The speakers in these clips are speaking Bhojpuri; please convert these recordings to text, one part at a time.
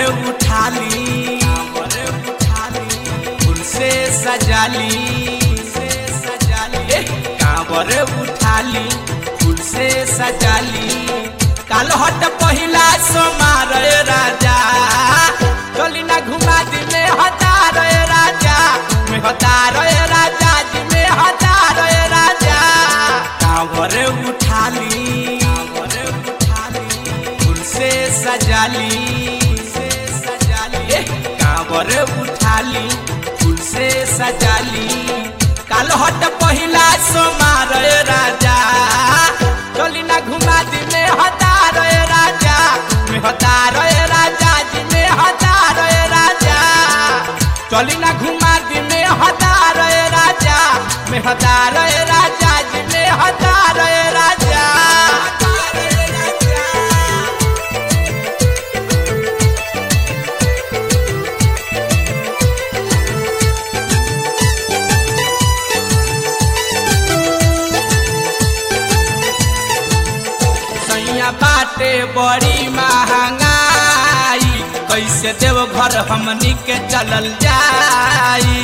उठाली फूल से सजाली कांवर उठाली फूल से सजाली काल हट पहिला सोमार राजा चली ना घुमा दी में हजार राजा में हजार राजा जी में हजार राजा कांवर उठाली फूल से सजाली कांवर उठाली फूल से सजाली काल हट पहिला सोमार राजा चली ना घुमा दी में हजार राजा में हजार राजा जी में हजार राजा चली ना घुमा दी में हजार राजा में हजार राजा जी में हजार राजा बाटे बड़ी महंगाई कैसे देव घर हमनी के चलल जाई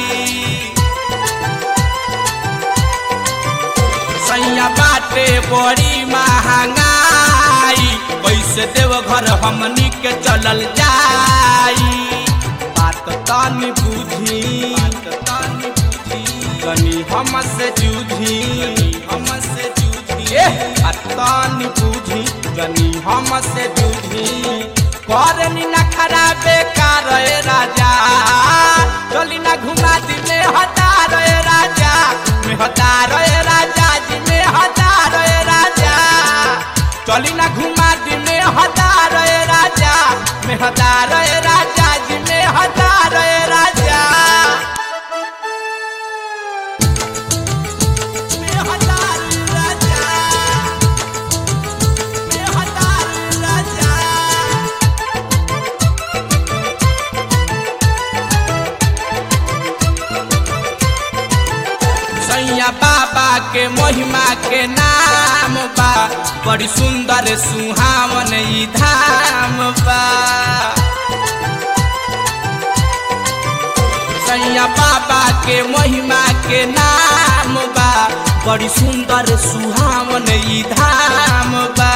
सैया बाटे बड़ी महंगाई कैसे देव घर हमनी के चलल जाई बात तनी बुझी कनी हमसे जूझी तनी बुझी गनी हमसे जूझी करनी ना खराब बेकार राजा चली ना घुमा दी में हजार राजा में हजार राजा जी में हजार राजा चली ना घुमा दी में हजार राजा में हजार राजा जी में हजार राजा बाबा के महिमा के नाम बा बड़ी सुंदर सुहावन ई धाम बा सैया बाबा के महिमा के नाम बा बड़ी सुंदर सुहावन ई धाम बा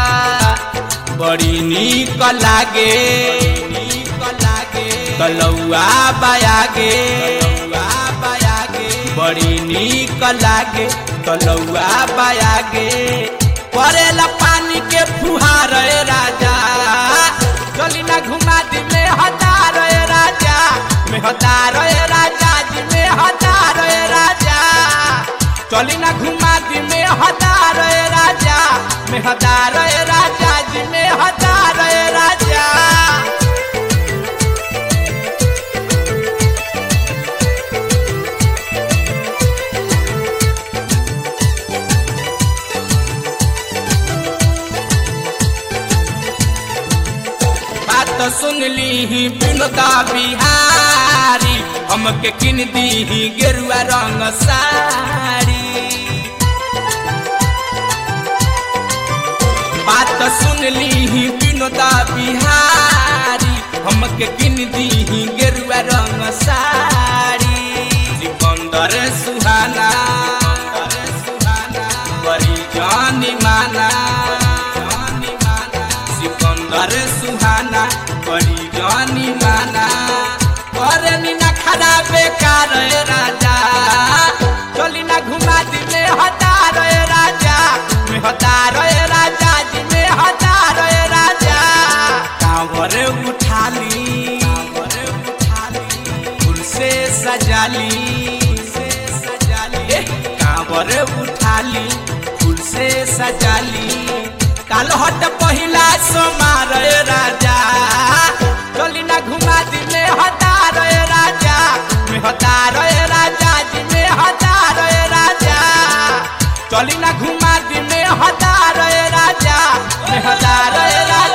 बड़ी नीक लागे कलौआ बयागे बड़ी नीक लागे कलौआ बयागे परेला पानी के फुहार राजा चली ना घुमा दी में हजार राजा में हजार राजा जी में हजार राजा चली ना घुमा दी में हजार राजा में हजार राजा जी में हजार राजा बात सुन ली विनोदा बिहारी हमके किन दी गेरुआ रंग साड़ी बात सुन ली विनोदा बिहारी हमके किन दी गेरुआ रंग साड़ी सिकंदर सुहाना बड़ी जानी माना सिकंदर सुहाना बड़ी जानी माना करनी ना खराब बेकार राजा चली ना घुमा दी में हजार राजा में हजार राजा जी में हजार राजा कांवर उठाली फूल से सजाली कांवर उठाली फूल से सजाली काल हट पहिला सोमार राजा चली ना घुमा दी में हजार राजा में हजार राजा जी में हजार राजा चली ना घुमा दी में हजार राजा में हजार राजा